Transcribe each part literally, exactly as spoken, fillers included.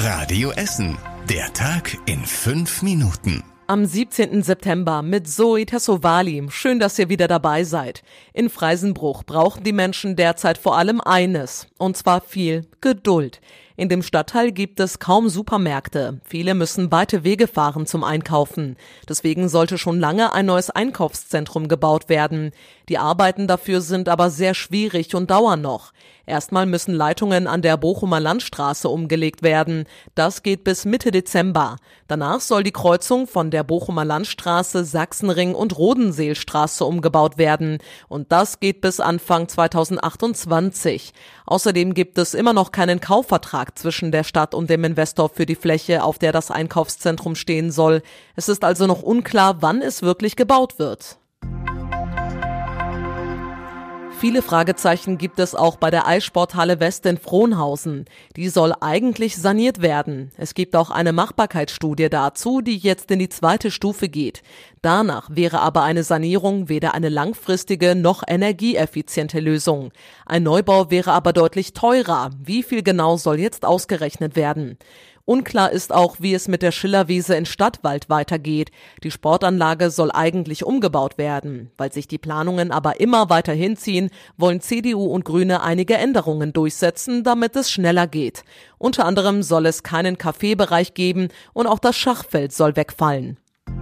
Radio Essen. Der Tag in fünf Minuten. Am siebzehnten September mit Zoe Tassovali. Schön, dass ihr wieder dabei seid. In Freisenbruch brauchen die Menschen derzeit vor allem eines, und zwar viel Geduld. In dem Stadtteil gibt es kaum Supermärkte. Viele müssen weite Wege fahren zum Einkaufen. Deswegen sollte schon lange ein neues Einkaufszentrum gebaut werden. Die Arbeiten dafür sind aber sehr schwierig und dauern noch. Erstmal müssen Leitungen an der Bochumer Landstraße umgelegt werden. Das geht bis Mitte Dezember. Danach soll die Kreuzung von der Bochumer Landstraße, Sachsenring und Rodenseelstraße umgebaut werden. Und das geht bis Anfang zweitausendachtundzwanzig. Außerdem gibt es immer noch keinen Kaufvertrag zwischen der Stadt und dem Investor für die Fläche, auf der das Einkaufszentrum stehen soll. Es ist also noch unklar, wann es wirklich gebaut wird. Viele Fragezeichen gibt es auch bei der Eissporthalle West in Frohnhausen. Die soll eigentlich saniert werden. Es gibt auch eine Machbarkeitsstudie dazu, die jetzt in die zweite Stufe geht. Danach wäre aber eine Sanierung weder eine langfristige noch energieeffiziente Lösung. Ein Neubau wäre aber deutlich teurer. Wie viel genau soll jetzt ausgerechnet werden? Unklar ist auch, wie es mit der Schillerwiese in Stadtwald weitergeht. Die Sportanlage soll eigentlich umgebaut werden. Weil sich die Planungen aber immer weiter hinziehen, wollen C D U und Grüne einige Änderungen durchsetzen, damit es schneller geht. Unter anderem soll es keinen Kaffeebereich geben und auch das Schachfeld soll wegfallen.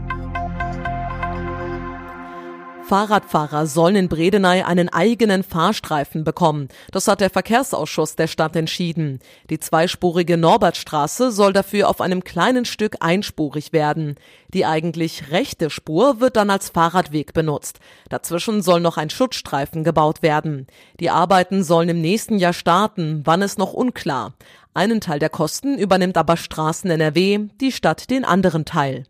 Fahrradfahrer sollen in Bredeney einen eigenen Fahrstreifen bekommen. Das hat der Verkehrsausschuss der Stadt entschieden. Die zweispurige Norbertstraße soll dafür auf einem kleinen Stück einspurig werden. Die eigentlich rechte Spur wird dann als Fahrradweg benutzt. Dazwischen soll noch ein Schutzstreifen gebaut werden. Die Arbeiten sollen im nächsten Jahr starten, wann ist noch unklar. Einen Teil der Kosten übernimmt aber Straßen N R W, die Stadt den anderen Teil.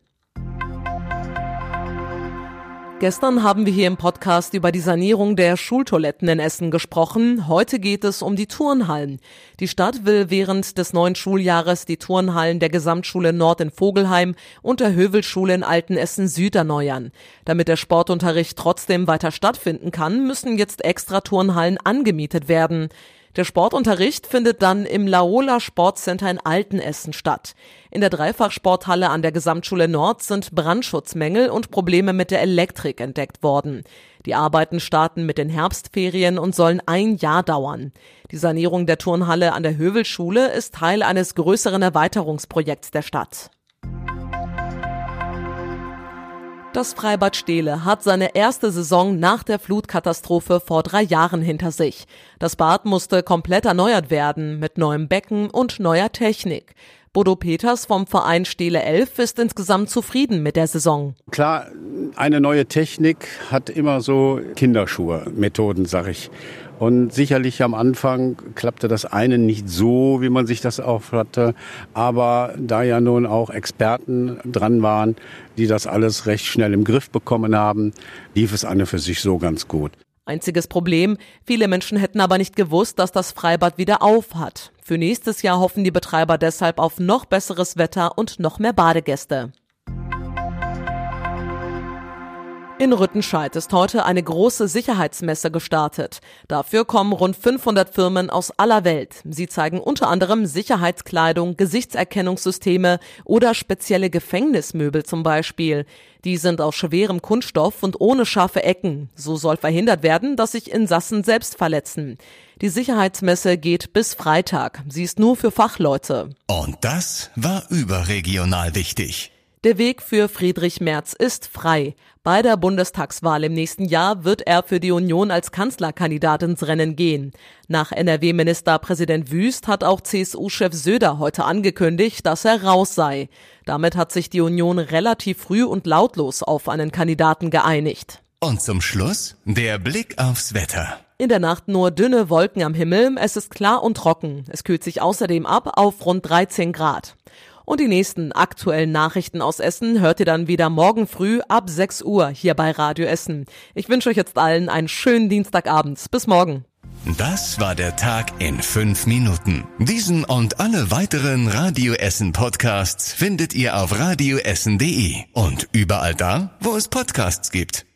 Gestern haben wir hier im Podcast über die Sanierung der Schultoiletten in Essen gesprochen. Heute geht es um die Turnhallen. Die Stadt will während des neuen Schuljahres die Turnhallen der Gesamtschule Nord in Vogelheim und der Hövelschule in Altenessen Süd erneuern. Damit der Sportunterricht trotzdem weiter stattfinden kann, müssen jetzt extra Turnhallen angemietet werden. Der Sportunterricht findet dann im Laola Sportcenter in Altenessen statt. In der Dreifachsporthalle an der Gesamtschule Nord sind Brandschutzmängel und Probleme mit der Elektrik entdeckt worden. Die Arbeiten starten mit den Herbstferien und sollen ein Jahr dauern. Die Sanierung der Turnhalle an der Hövelschule ist Teil eines größeren Erweiterungsprojekts der Stadt. Das Freibad Steele hat seine erste Saison nach der Flutkatastrophe vor drei Jahren hinter sich. Das Bad musste komplett erneuert werden mit neuem Becken und neuer Technik. Bodo Peters vom Verein Steele elf ist insgesamt zufrieden mit der Saison. Klar, eine neue Technik hat immer so Kinderschuhe-Methoden, sag ich. Und sicherlich am Anfang klappte das eine nicht so, wie man sich das auch hatte. Aber da ja nun auch Experten dran waren, die das alles recht schnell im Griff bekommen haben, lief es an und für sich so ganz gut. Einziges Problem, viele Menschen hätten aber nicht gewusst, dass das Freibad wieder auf hat. Für nächstes Jahr hoffen die Betreiber deshalb auf noch besseres Wetter und noch mehr Badegäste. In Rüttenscheid ist heute eine große Sicherheitsmesse gestartet. Dafür kommen rund fünfhundert Firmen aus aller Welt. Sie zeigen unter anderem Sicherheitskleidung, Gesichtserkennungssysteme oder spezielle Gefängnismöbel zum Beispiel. Die sind aus schwerem Kunststoff und ohne scharfe Ecken. So soll verhindert werden, dass sich Insassen selbst verletzen. Die Sicherheitsmesse geht bis Freitag. Sie ist nur für Fachleute. Und das war überregional wichtig. Der Weg für Friedrich Merz ist frei. Bei der Bundestagswahl im nächsten Jahr wird er für die Union als Kanzlerkandidat ins Rennen gehen. Nach N R W-Ministerpräsident Wüst hat auch C S U-Chef Söder heute angekündigt, dass er raus sei. Damit hat sich die Union relativ früh und lautlos auf einen Kandidaten geeinigt. Und zum Schluss der Blick aufs Wetter. In der Nacht nur dünne Wolken am Himmel, es ist klar und trocken. Es kühlt sich außerdem ab auf rund dreizehn Grad. Und die nächsten aktuellen Nachrichten aus Essen hört ihr dann wieder morgen früh ab sechs Uhr hier bei Radio Essen. Ich wünsche euch jetzt allen einen schönen Dienstagabend. Bis morgen. Das war der Tag in fünf Minuten. Diesen und alle weiteren Radio Essen Podcasts findet ihr auf radioessen punkt de und überall da, wo es Podcasts gibt.